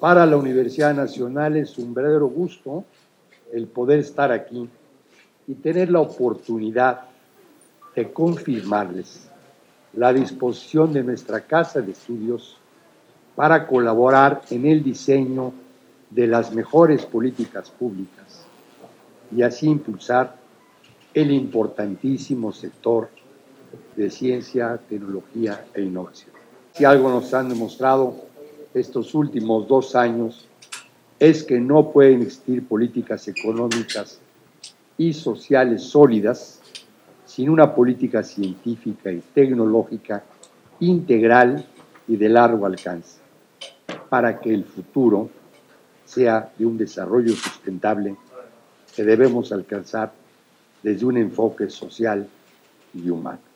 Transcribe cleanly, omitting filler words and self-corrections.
Para la Universidad Nacional es un verdadero gusto el poder estar aquí y tener la oportunidad de confirmarles la disposición de nuestra Casa de Estudios para colaborar en el diseño de las mejores políticas públicas y así impulsar el importantísimo sector de ciencia, tecnología e innovación. Si algo nos han demostrado estos últimos 2 años es que no pueden existir políticas económicas y sociales sólidas sin una política científica y tecnológica integral y de largo alcance, para que el futuro sea de un desarrollo sustentable que debemos alcanzar desde un enfoque social y humano.